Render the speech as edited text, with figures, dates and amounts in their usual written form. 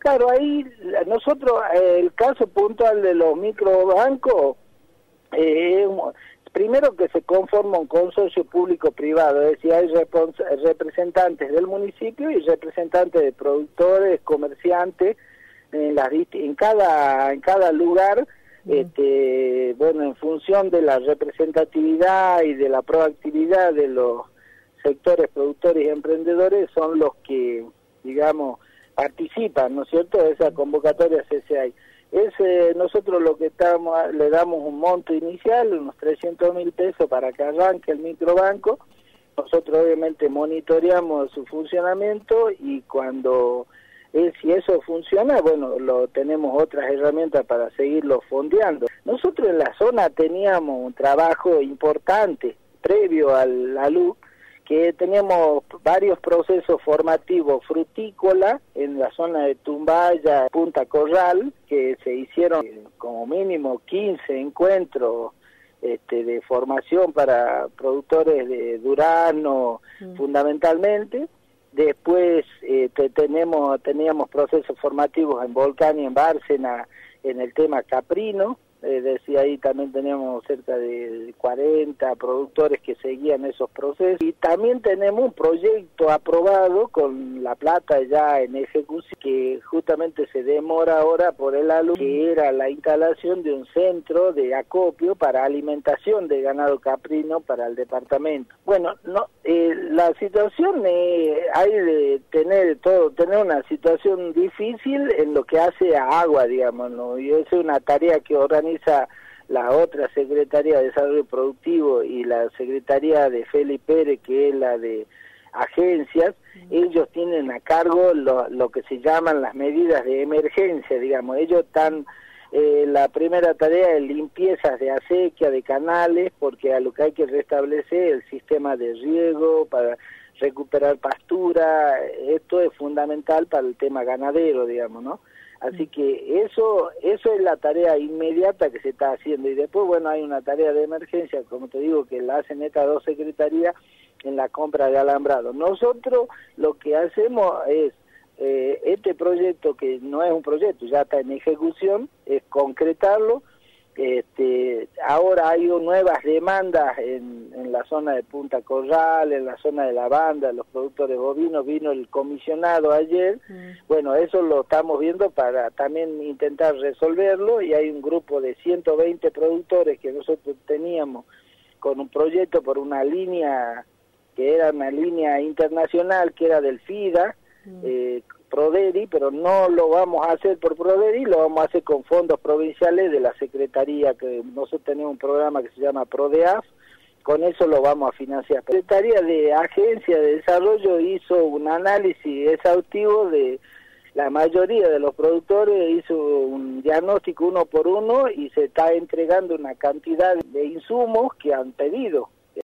Claro, ahí nosotros, el caso puntual de los microbancos, primero que se conforma un consorcio público-privado, es decir, hay representantes del municipio y representantes de productores, comerciantes, en cada lugar. Bueno, en función de la representatividad y de la proactividad de los sectores productores y emprendedores, son los que, digamos, participan, ¿no es cierto?, de esa convocatoria CCI. Nosotros lo que le damos un monto inicial, unos 300.000 pesos para que arranque el microbanco. Nosotros obviamente monitoreamos su funcionamiento y cuando si eso funciona, bueno, tenemos otras herramientas para seguirlo fondeando. Nosotros en la zona teníamos un trabajo importante previo a la LUC, que teníamos varios procesos formativos frutícola en la zona de Tumbaya, Punta Corral, que se hicieron como mínimo 15 encuentros de formación para productores de durazno, fundamentalmente. Después teníamos procesos formativos en Volcán y en Bárcena en el tema caprino. Decía, ahí también teníamos cerca de 40 productores que seguían esos procesos. Y también tenemos un proyecto aprobado con la plata ya en ejecución, que justamente se demora ahora por el ALU, que era la instalación de un centro de acopio para alimentación de ganado caprino para el departamento. Bueno, la situación hay de tener una situación difícil en lo que hace a agua, digamos, ¿no? Y es una tarea que organiza la otra Secretaría de Desarrollo Productivo y la Secretaría de Felipe Pérez, que es la de agencias. Ellos tienen a cargo lo que se llaman las medidas de emergencia, digamos. Ellos están, la primera tarea es limpiezas de acequia, de canales, porque a lo que hay que restablecer el sistema de riego para recuperar pastura. Esto es fundamental para el tema ganadero, digamos, ¿no? Así que eso es la tarea inmediata que se está haciendo. Y después, bueno, hay una tarea de emergencia, como te digo, que la hacen estas dos secretarías en la compra de alambrado. Nosotros lo que hacemos es, este proyecto, que no es un proyecto, ya está en ejecución, es concretarlo. Ahora hay nuevas demandas en la zona de Punta Corral, en la zona de la banda, los productores bovinos. Vino el comisionado ayer. Bueno, eso lo estamos viendo para también intentar resolverlo, y hay un grupo de 120 productores que nosotros teníamos con un proyecto por una línea que era una línea internacional, que era del FIDA, Proderi, pero no lo vamos a hacer por Proderi, lo vamos a hacer con fondos provinciales de la Secretaría, que nosotros tenemos un programa que se llama PRODEAF, con eso lo vamos a financiar. La Secretaría de Agencia de Desarrollo hizo un análisis exhaustivo de la mayoría de los productores, hizo un diagnóstico uno por uno y se está entregando una cantidad de insumos que han pedido.